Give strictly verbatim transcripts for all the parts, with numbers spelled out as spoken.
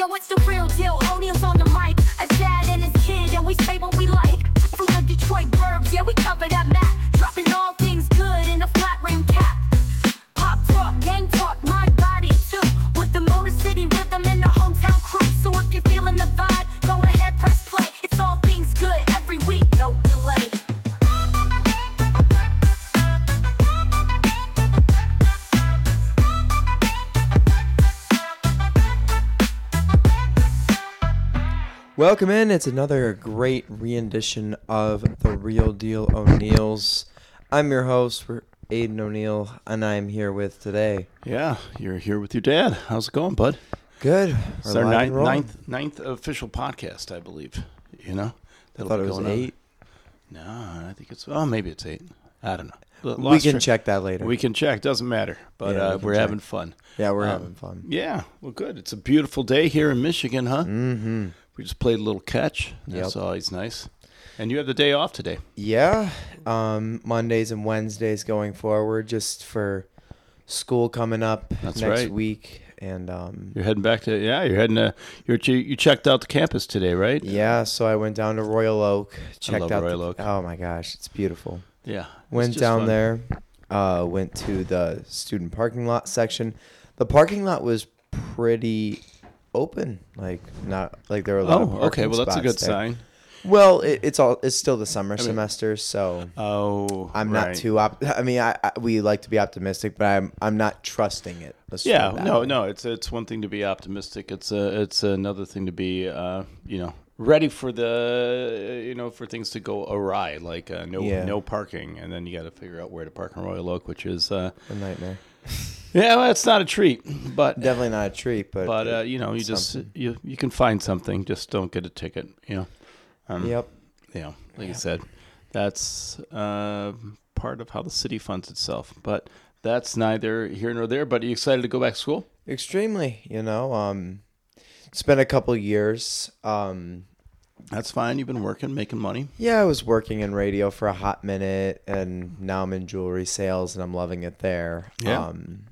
Yo, it's the real deal. O'Neal's on the mic. A dad and his kid, and we say what we like. From the Detroit burbs, yeah, we cover that map. Dropping all things good in a flat rim cap. Pop talk, gang talk, my body too. With the Motor City rhythm and the hometown crew. So if you're feeling the vibe, go ahead, press play. It's all things good every week, no delay. Welcome in. It's another great rendition of The Real Deal O'Neals. I'm your host, Aiden O'Neal, and I'm here with today. Yeah, you're here with your dad. How's it going, bud? Good. It's our ninth, ninth, ninth official podcast, I believe. You know? I thought it was eight. On. No, I think it's, oh, maybe it's eight. I don't know. Lost we can track. check that later. We can check. Doesn't matter. But yeah, uh, we we're check. having fun. Yeah, we're um, having fun. Yeah, well, good. It's a beautiful day here in Michigan, huh? Mm-hmm. We just played a little catch. That's yep. always nice. And you have the day off today. Yeah. Um, Mondays and Wednesdays going forward just for school coming up That's next right. week. And um, you're heading back to, yeah, you're heading to, you're, you checked out the campus today, right? Yeah, so I went down to Royal Oak. Checked I love out Royal the, Oak. Oh, my gosh. It's beautiful. Yeah. Went down fun. there. Uh, went to the student parking lot section. The parking lot was pretty open, like not like there were a lot oh, of parking okay. Well, that's a good there. sign. Well, it, it's all it's still the summer I mean, semester, so oh, I'm right. not too. Op- I mean, I, I we like to be optimistic, but I'm I'm not trusting it. Yeah, no, way. no. It's it's one thing to be optimistic. It's a it's another thing to be uh you know ready for the you know for things to go awry, like uh, no yeah. no parking, and then you got to figure out where to park in Royal Oak, which is uh, a nightmare. Yeah, well, it's not a treat, but definitely not a treat. But but uh, you know, you just something. you you can find something. Just don't get a ticket. You know. Um, yep. You know, like yeah. I said, that's uh, part of how the city funds itself. But that's neither here nor there. But are you excited to go back to school? Extremely. You know, um, it's been a couple years. Um, that's fine. You've been working, making money. Yeah, I was working in radio for a hot minute, and now I'm in jewelry sales, and I'm loving it there. Yeah. Um,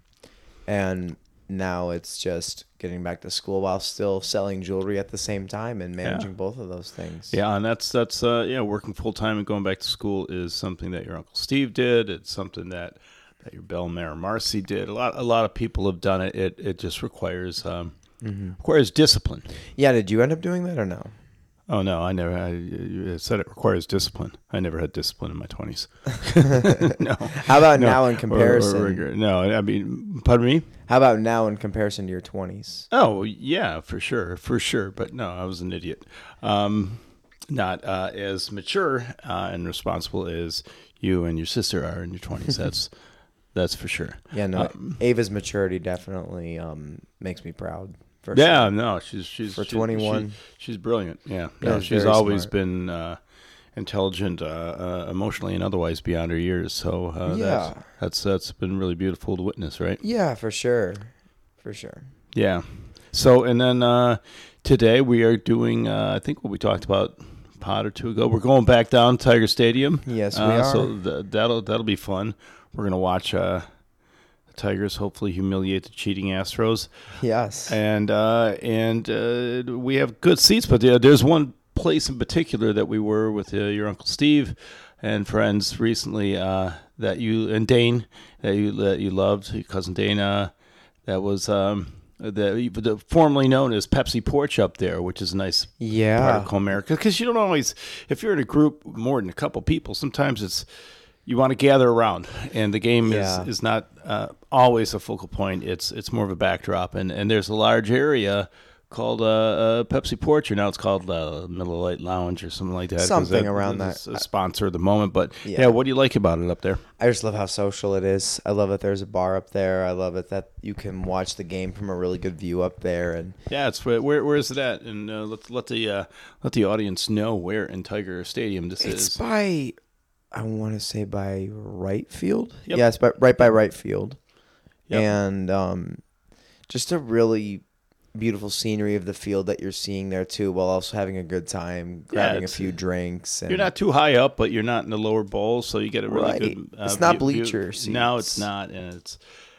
And now it's just getting back to school while still selling jewelry at the same time and managing yeah. both of those things. Yeah, and that's that's uh, yeah, working full time and going back to school is something that your Uncle Steve did. It's something that, that your Belle Mare Marcy did. A lot a lot of people have done it. It it just requires um, mm-hmm. requires discipline. Yeah, did you end up doing that or no? Oh, no, I never. I, you said it requires discipline. I never had discipline in my twenties. No. How about no. now in comparison? Or, or, or, no, I mean, pardon me? How about now in comparison to your twenties? Oh, yeah, for sure, for sure. But no, I was an idiot. Um, not uh, as mature uh, and responsible as you and your sister are in your twenties. That's that's for sure. Yeah, no, um, Ava's maturity definitely um, makes me proud. Yeah, sure. no, she's she's for she, twenty-one. She, she's brilliant. Yeah, yeah no, she's always smart. been uh, intelligent, uh, uh, emotionally and otherwise beyond her years. So uh, yeah, that's, that's that's been really beautiful to witness, right? Yeah, for sure, for sure. Yeah. So and then uh, today we are doing. Uh, I think what we talked about a pod or two ago. We're going back down to Tiger Stadium. Yes, we uh, are. So th- that'll that'll be fun. We're gonna watch. Uh, Tigers hopefully humiliate the cheating Astros. Yes. And uh, and uh, we have good seats, but uh, there's one place in particular that we were with uh, your Uncle Steve and friends recently uh, that you and Dane that you that you loved, your cousin Dane. Uh, that was um, the, the formerly known as Pepsi Porch up there, which is a nice yeah. part of Comerica. Because you don't always, if you're in a group more than a couple people, sometimes it's. You want to gather around, and the game yeah. is, is not uh, always a focal point. It's it's more of a backdrop, and, and there's a large area called uh, uh, Pepsi Porch, or now it's called uh, Miller Lite Lounge or something like that. Something that, around that. A sponsor at the moment, but yeah. yeah, what do you like about it up there? I just love how social it is. I love that there's a bar up there. I love it that you can watch the game from a really good view up there. And yeah, it's where where, where is it at? And uh, let let the uh, let the audience know where in Tiger Stadium this it's is. It's by. I want to say by right field. Yep. Yes, but right by right field. Yep. And um, just a really beautiful scenery of the field that you're seeing there too, while also having a good time, grabbing yeah, a few drinks. And you're not too high up, but you're not in the lower bowl, so you get a really right. good. Uh, it's not view, bleacher view. seats. No, it's not, and it's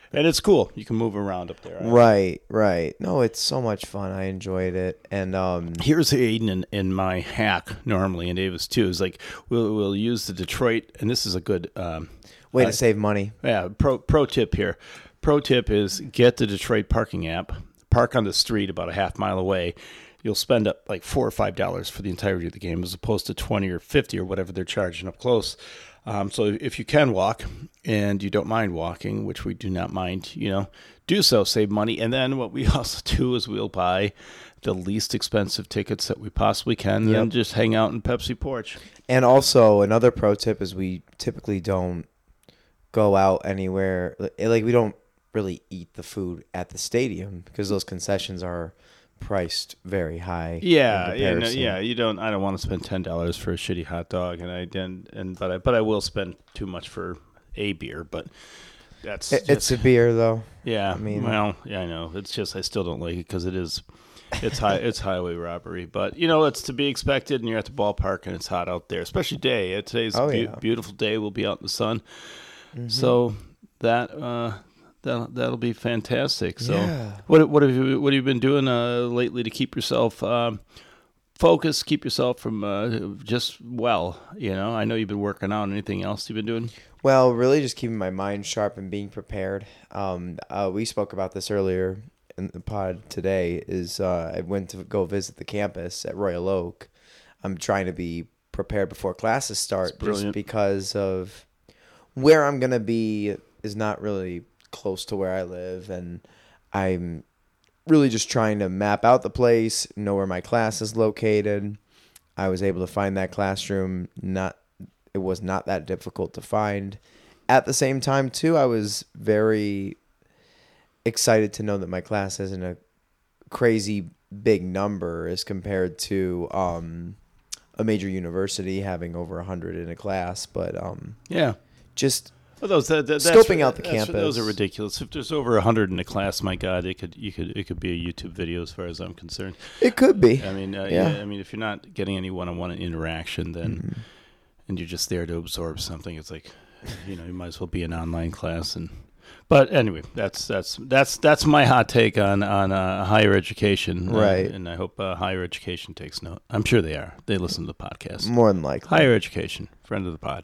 and it's cool. You can move around up there. Right, right. No, it's so much fun. I enjoyed it, and um, Here's Aiden in, in my hack normally, and Davis too. Is like we'll we'll use the Detroit, and this is a good um, way uh, to save money. Yeah, pro pro tip here. Pro tip is get the Detroit parking app. Park on the street about a half mile away. You'll spend up like four or five dollars for the entirety of the game, as opposed to twenty or fifty or whatever they're charging up close. Um, so if you can walk and you don't mind walking, which we do not mind, you know, do so, save money. And then what we also do is we'll buy the least expensive tickets that we possibly can, Yep. and just hang out in Pepsi Porch. And also another pro tip is we typically don't go out anywhere. Like we don't really eat the food at the stadium because those concessions are priced very high. Yeah, in yeah, no, comparison. yeah. You don't. I don't want to spend ten dollars for a shitty hot dog, and I didn't. And but I but I will spend too much for a beer. But that's It- it's a beer though. yeah. I mean- well, yeah, I know. It's just I still don't like it because it is. It's high. It's highway robbery, but you know it's to be expected. And you're at the ballpark, and it's hot out there, especially day. Today's Oh, a beau- yeah. beautiful day. We'll be out in the sun, Mm-hmm. so that uh, that that'll be fantastic. So, Yeah. what what have you what have you been doing uh, lately to keep yourself um, focused? Keep yourself from uh, just well. You know, I know you've been working out. Anything else you've been doing? Well, really just keeping my mind sharp and being prepared. Um, uh, we spoke about this earlier in the pod today. Is uh, I went to go visit the campus at Royal Oak. I'm trying to be prepared before classes start, just brilliant. because of where I'm gonna be is not really close to where I live, and I'm really just trying to map out the place, know where my class is located. I was able to find that classroom. Not it was not that difficult to find. At the same time, too, I was very excited to know that my class isn't a crazy big number as compared to um, a major university having over a hundred in a class. But um, Yeah. just Well, those that, that, that's, Scoping out the that's- campus. Those are ridiculous. If there's over a hundred in a class, my God, it could you could it could be a YouTube video as far as I'm concerned. it could be. I mean, uh, Yeah. yeah. I mean, if you're not getting any one-on-one interaction, then and you're just there to absorb something, it's like, you know, you might as well be an online class. And but anyway, that's that's that's that's my hot take on on uh, higher education, uh, Right. and I hope uh, higher education takes note. I'm sure they are. They listen to the podcast. More than likely. Higher education, friend of the pod.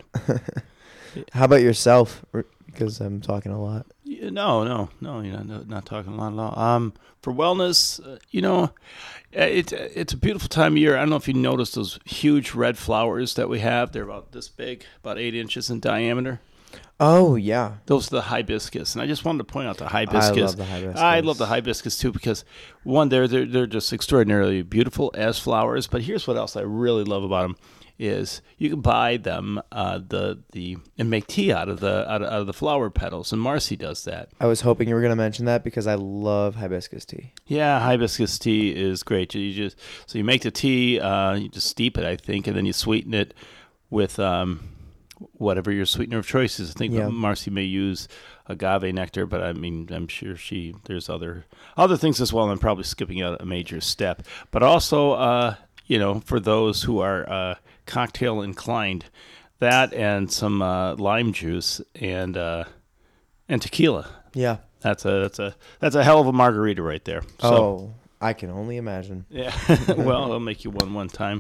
How about yourself? Because I'm talking a lot. Yeah, No, no, no. You're not, no, not talking a lot at all. Um, for wellness, uh, you know, uh, it's it's a beautiful time of year. I don't know if you noticed those huge red flowers that we have. They're about this big, about eight inches in diameter. Oh, yeah. Those are the hibiscus, and I just wanted to point out the hibiscus. I love the hibiscus. I love the hibiscus too because one, they're they're they're just extraordinarily beautiful as flowers. But here's what else I really love about them. Is you can buy them uh, the the and make tea out of the out of, out of the flower petals, and Marcy does that. I was hoping you were going to mention that because I love hibiscus tea. Yeah, hibiscus tea is great. You just so you make the tea, uh, you just steep it, I think, and then you sweeten it with um, whatever your sweetener of choice is. I think Yeah. Marcy may use agave nectar, but I mean, I'm sure she there's other other things as well. I'm probably skipping out a major step, but also, uh, you know, for those who are uh, cocktail inclined, that and some uh, lime juice and uh, and tequila. Yeah. That's a that's a that's a hell of a margarita right there. So, Oh, I can only imagine. yeah. Well, I'll make you one one time.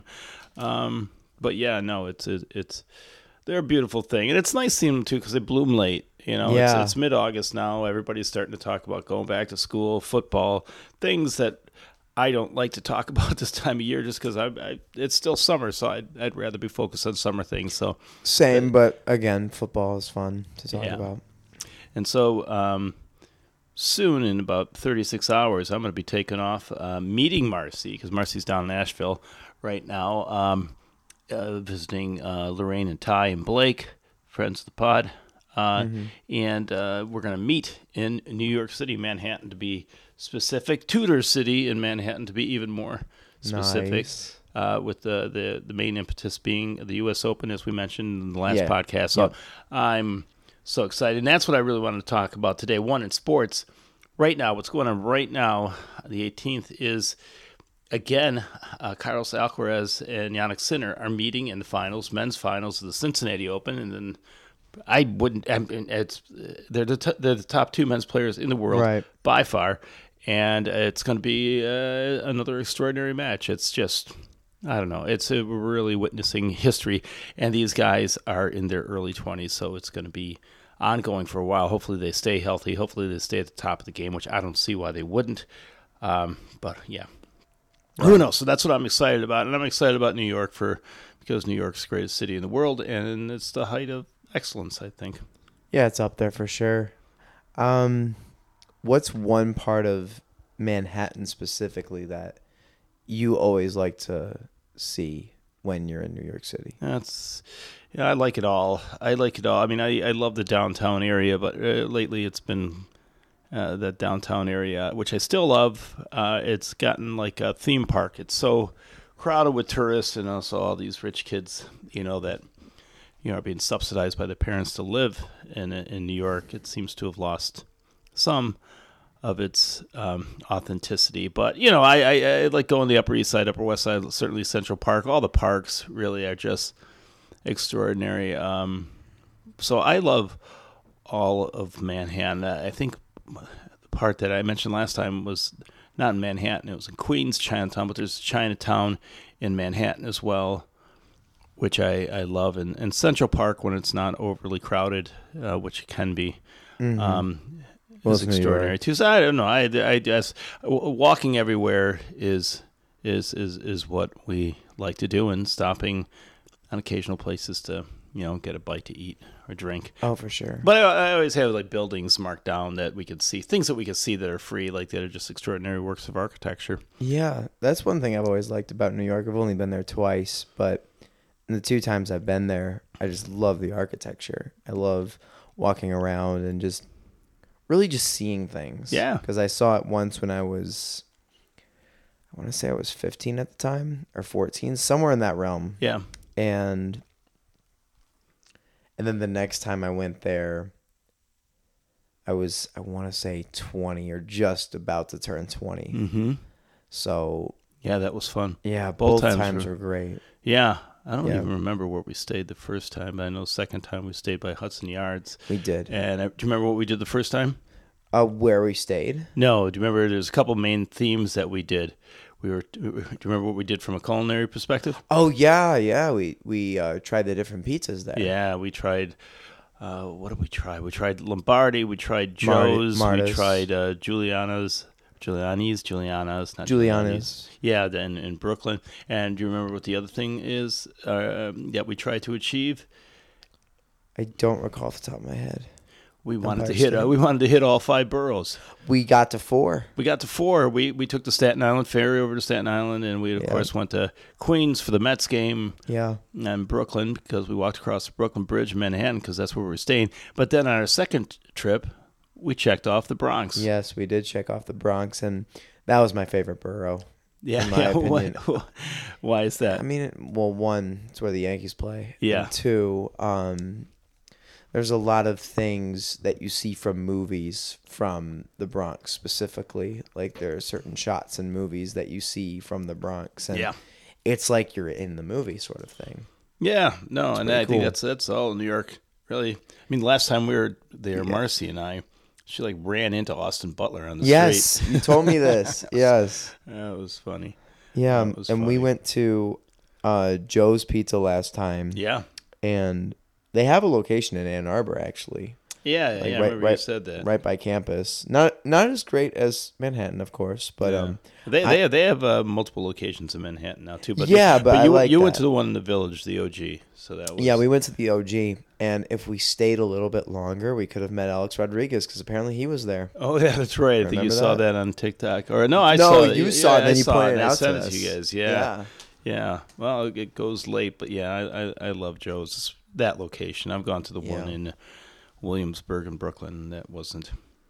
Um, but yeah, no, it's it, it's they're a beautiful thing, and it's nice seeing them too because they bloom late. You know, Yeah. it's, it's mid August now. Everybody's starting to talk about going back to school, football, things that I don't like to talk about this time of year just because I, I it's still summer, so I'd I'd rather be focused on summer things. So. Same, but again, football is fun to talk Yeah. about. And so um, soon, in about thirty-six hours, I'm going to be taking off, uh, meeting Marcy, because Marcy's down in Nashville right now, um, uh, visiting uh, Lorraine and Ty and Blake, friends of the pod. Uh, Mm-hmm. And uh, we're going to meet in New York City, Manhattan to be specific, Tudor City in Manhattan to be even more specific. Nice. Uh, with the, the, the main impetus being the U S Open, as we mentioned in the last Yeah. podcast. So Yep. I'm so excited. And that's what I really wanted to talk about today. One, in sports, right now, what's going on right now, the eighteenth, is, again, uh, Carlos Alcaraz and Jannik Sinner are meeting in the finals, men's finals of the Cincinnati Open, and then I wouldn't. I mean, it's they're the t- they're the top two men's players in the world Right. by far, and it's going to be uh, another extraordinary match. It's just. I don't know. It's a, we're really witnessing history, and these guys are in their early twenties, so it's going to be ongoing for a while. Hopefully they stay healthy. Hopefully they stay at the top of the game, which I don't see why they wouldn't. Um, but, yeah. Right. Who knows? So that's what I'm excited about, and I'm excited about New York for because New York's the greatest city in the world, and it's the height of excellence, I think. Yeah, it's up there for sure. Um, what's one part of Manhattan specifically that you always like to see when you're in New York City? That's, yeah, I like it all. I like it all. I mean, I, I love the downtown area, but uh, lately it's been uh, that downtown area, which I still love. Uh, it's gotten like a theme park. It's so crowded with tourists and also all these rich kids, you know, that you know are being subsidized by their parents to live in in New York. It seems to have lost some of its um, authenticity. But, you know, I, I, I like going the Upper East Side, Upper West Side, certainly Central Park. All the parks really are just extraordinary. Um, so I love all of Manhattan. I think the part that I mentioned last time was not in Manhattan. It was in Queens, Chinatown, but there's Chinatown in Manhattan as well, which I, I love. And, and Central Park when it's not overly crowded, uh, which it can be. Mm-hmm. Um It's extraordinary too. So I don't know. I, I guess walking everywhere is is is is what we like to do, and stopping on occasional places to you know get a bite to eat or drink. Oh, for sure. But I, I always have like buildings marked down that we could see, things that we could see that are free, like that are just extraordinary works of architecture. Yeah, that's one thing I've always liked about New York. I've only been there twice, but in the two times I've been there, I just love the architecture. I love walking around and just. Really just seeing things. Yeah. Because I saw it once when I was, I want to say I was fifteen at the time, or fourteen, somewhere in that realm. Yeah. And and then the next time I went there, I was, I want to say twenty or just about to turn twenty. Mm-hmm. So. Yeah, that was fun. Yeah, both, both times, times were, were great. Yeah. I don't yeah. even remember where we stayed the first time. I know the second time we stayed by Hudson Yards. We did. And I, do you remember what we did the first time? Uh, where we stayed? No. Do you remember there's a couple main themes that we did? We were. Do you remember what we did from a culinary perspective? Oh, yeah, yeah. We we uh, tried the different pizzas there. Yeah, we tried. Uh, what did we try? We tried Lombardi. We tried Joe's. Marty, we tried uh, Giuliano's. Giuliani's, Giuliana's, not Giuliana's. Yeah, then in Brooklyn. And do you remember what the other thing is uh, that we tried to achieve? I don't recall off the top of my head. We wanted to hit. Uh, we wanted to hit all five boroughs. We got to four. We got to four. We we took the Staten Island ferry over to Staten Island, and we of yeah. course went to Queens for the Mets game. Yeah. And Brooklyn because we walked across the Brooklyn Bridge in Manhattan because that's where we were staying. But then on our second trip, we checked off the Bronx. Yes, we did check off the Bronx, and that was my favorite borough. Yeah, in my yeah. opinion. Why, why is that? I mean, well, one, it's where the Yankees play. Yeah. And two, um, there's a lot of things that you see from movies from the Bronx specifically. Like there are certain shots in movies that you see from the Bronx, and yeah. it's like you're in the movie sort of thing. Yeah, no, it's and I cool. think that's that's all New York. Really, I mean, the last time we were there, yeah. Marcy and I. She like ran into Austin Butler on the yes, street. Yes, you told me this. Yes. That was funny. Yeah, was and funny. we went to uh, Joe's Pizza last time. Yeah. And they have a location in Ann Arbor, actually. Yeah, like yeah, I right, remember right, you said that. Right by campus. Not not as great as Manhattan, of course, but yeah. um, they I, they have, they have uh, multiple locations in Manhattan now too. But yeah, the, but, but I you like you that. went to the one in the Village, the O G. So that was yeah, we went to the O G, and if we stayed a little bit longer, we could have met Alex Rodriguez because apparently he was there. Oh yeah, that's right. I think you that? saw that on TikTok, or no, I no, saw you it. you yeah, saw yeah, it, and then I you pointed it, it out I sent to it to us. you guys. Yeah. yeah, yeah. Well, it goes late, but yeah, I I, I love Joe's that location. I've gone to the yeah. one in Williamsburg and Brooklyn. That wasn't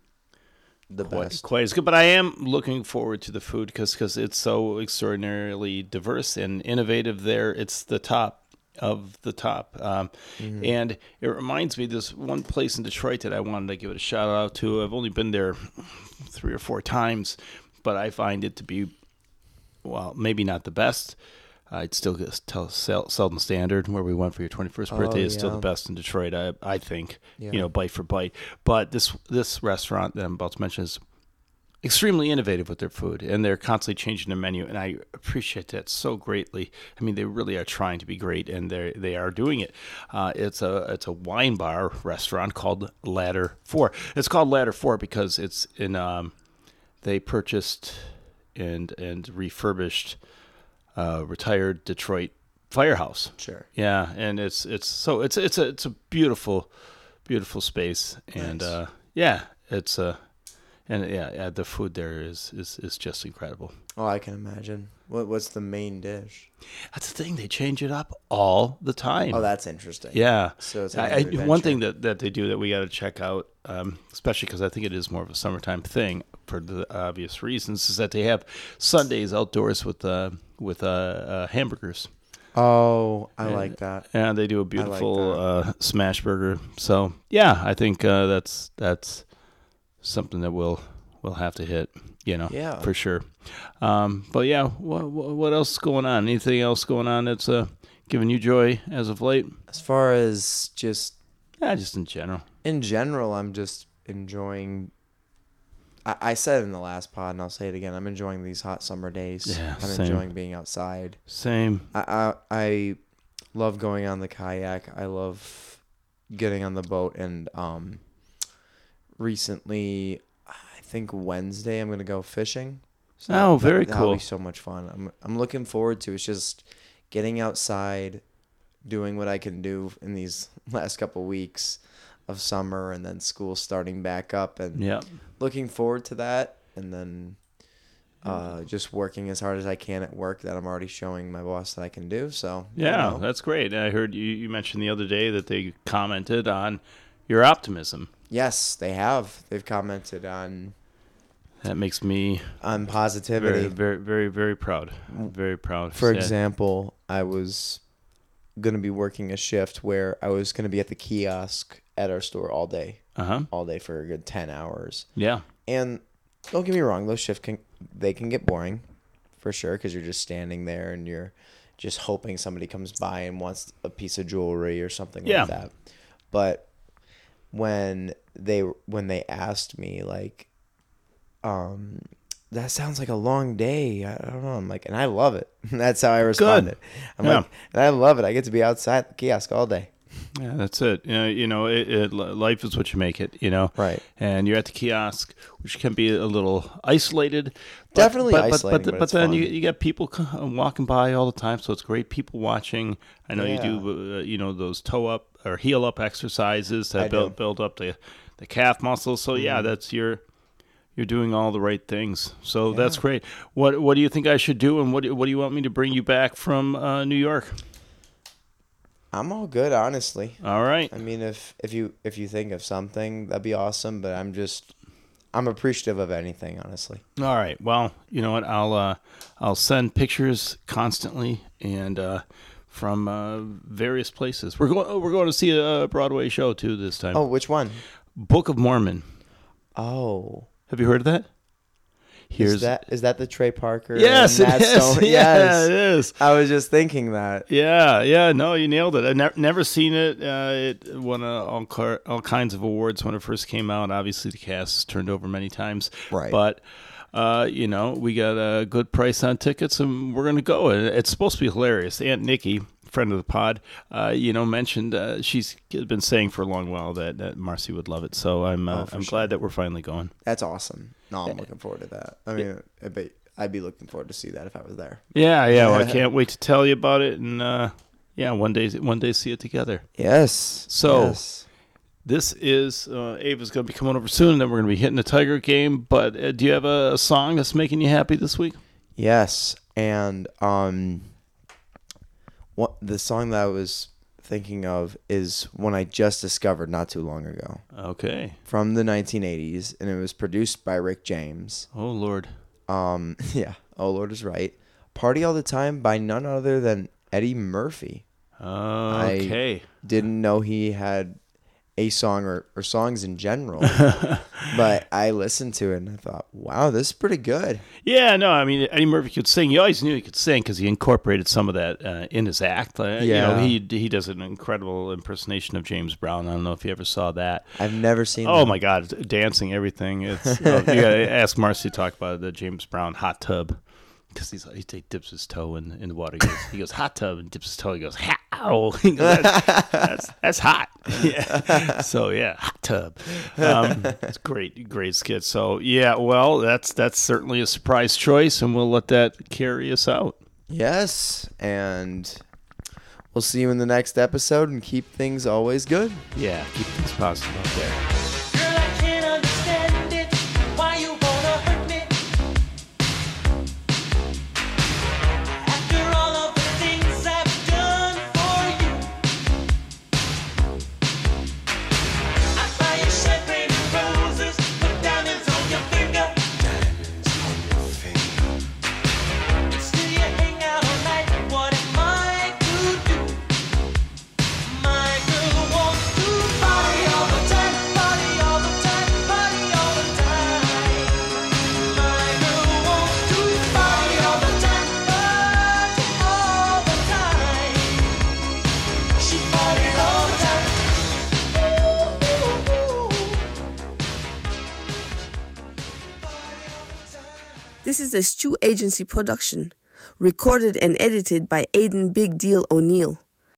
the quite, best. quite as good, but I am looking forward to the food because because it's so extraordinarily diverse and innovative. There, it's the top of the top, um, mm-hmm. and it reminds me this one place in Detroit that I wanted to give it a shout out to. I've only been there three or four times, but I find it to be, well, maybe not the best, I'd still get- tell Sel- Selden Standard, where we went for your twenty-first birthday, Oh, is still yeah. the best in Detroit, I, I think, Yeah. you know, bite for bite. But this this restaurant that I'm about to mention is extremely innovative with their food, and they're constantly changing their menu, and I appreciate that so greatly. I mean, they really are trying to be great, and they they are doing it. Uh, it's a it's a wine bar restaurant called Ladder Four. It's called Ladder Four because it's in um, they purchased and and refurbished uh, retired Detroit firehouse. Sure. Yeah, and it's it's so it's it's a it's a beautiful, beautiful space, and Nice. uh, yeah, it's a. And yeah, yeah, the food there is, is, is just incredible. Oh, I can imagine. What What's the main dish? That's the thing; they change it up all the time. Oh, that's interesting. yeah. So it's I, like I, an one adventure. thing that, that they do that we got to check out, um, especially because I think it is more of a summertime thing for the obvious reasons, is that they have Sundays outdoors with uh, with uh, uh, hamburgers. Oh, I like that. And they do a like beautiful that. uh, smash burger. So yeah, I think uh, that's that's something that we'll we'll have to hit, you know, Yeah. for sure. Um, but yeah, what what else is going on? Anything else going on that's uh, giving you joy as of late? As far as just Yeah, just in general. in general, I'm just enjoying. I, I said it in the last pod, and I'll say it again. I'm enjoying these hot summer days. Yeah, I'm same. enjoying being outside. Same. I, I I love going on the kayak. I love getting on the boat, and um, recently, I think Wednesday I'm gonna go fishing. So Oh, very that, That'll cool. be so much fun. I'm I'm looking forward to. It's just getting outside, doing what I can do in these last couple weeks of summer, and then school starting back up, and Yeah. looking forward to that, and then uh, just working as hard as I can at work that I'm already showing my boss that I can do. So you Yeah, know. that's great. I heard you, you mentioned the other day that they commented on your optimism. Yes, they have. They've commented on That makes me on very, positivity. very, very, very proud. Very proud. For Yeah. example, I was gonna be working a shift where I was gonna be at the kiosk at our store all day, Uh-huh. all day for a good ten hours. Yeah. And don't get me wrong, those shifts can they can get boring, for sure, because you're just standing there and you're just hoping somebody comes by and wants a piece of jewelry or something Yeah. like that. But when they when they asked me like, um, that sounds like a long day. I don't know. I'm like, and I love it. That's how I responded. I'm Yeah. like, and I love it. I get to be outside the kiosk all day. Yeah, that's it. You know, you know it, it, life is what you make it, you know. Right. And you're at the kiosk, which can be a little isolated. But, Definitely but, isolating, But, but but, it's then fun. you, you get people c- walking by all the time, so it's great. People watching. I know Yeah. you do, uh, you know, those toe up or heel up exercises I that build, do. build up the, the calf muscles. So, yeah, Mm-hmm. that's your... You're doing all the right things, so that's great. What What do you think I should do, and what do, What do you want me to bring you back from uh, New York? I'm all good, honestly. All right. I mean, if if you if you think of something, that'd be awesome. But I'm just I'm appreciative of anything, honestly. All right. Well, you know what? I'll uh, I'll send pictures constantly and uh, from uh, various places. We're going. Oh, we're going to see a Broadway show too this time. Oh, which one? Book of Mormon. Oh, Have you heard of that? is that is that the Trey Parker? Yes, and it Matt is. Stone? Yeah, Yes, it is. I was just thinking that. Yeah, yeah. No, you nailed it. I've never never seen it. Uh, it won uh, all car- all kinds of awards when it first came out. Obviously, the cast is turned over many times. Right. But. Uh, you know, we got a good price on tickets, and we're going to go. And it's supposed to be hilarious. Aunt Nikki, friend of the pod, uh, you know, mentioned uh, she's been saying for a long while that, that Marcy would love it. So I'm uh, Oh, for I'm sure. glad that we're finally going. That's awesome. No, I'm looking forward to that. I mean, I bet I'd be looking forward to see that if I was there. Yeah, yeah. Well, I can't wait to tell you about it, and uh, yeah, one day one day see it together. Yes. So- yes. This is uh, Ava's going to be coming over soon, and then we're going to be hitting the Tiger game. But uh, do you have a, a song that's making you happy this week? Yes, and um, what the song that I was thinking of is one I just discovered not too long ago Okay. from the nineteen eighties, and it was produced by Rick James. Oh Lord. Um, yeah, oh Lord is right. Party All the Time by none other than Eddie Murphy. Okay. Didn't know he had a song or, or songs in general. But I listened to it and I thought, wow, this is pretty good. Yeah, no, I mean, Eddie Murphy could sing. You always knew he could sing because he incorporated some of that uh, in his act. Uh, you Yeah. know, he he does an incredible impersonation of James Brown. I don't know if you ever saw that. I've never seen Oh that. my God, dancing, everything. It's oh, you gotta ask Marcy to talk about the James Brown hot tub because he's he take, dips his toe in, in the water. He goes, he goes hot tub and dips his toe. He goes, how? He goes, that's, that's that's hot. Yeah. So yeah, hot tub. Um, it's great, great skit. So yeah, well, that's that's certainly a surprise choice, and we'll let that carry us out. Yes, and we'll see you in the next episode and keep things always good. Yeah, keep things positive out there. Girl, I can't understand it. Why you wanna hurt me? After all of the things I've done for you, I buy you champagne and roses, put diamonds on your finger. And still you hang out all night. What am I to do? My girl wants to party all the time, party all the time, party all the time. My girl wants to party all the time, party all the time. She parties all the time. This is a Stew Agency production, recorded and edited by Aiden Big Deal O'Neill.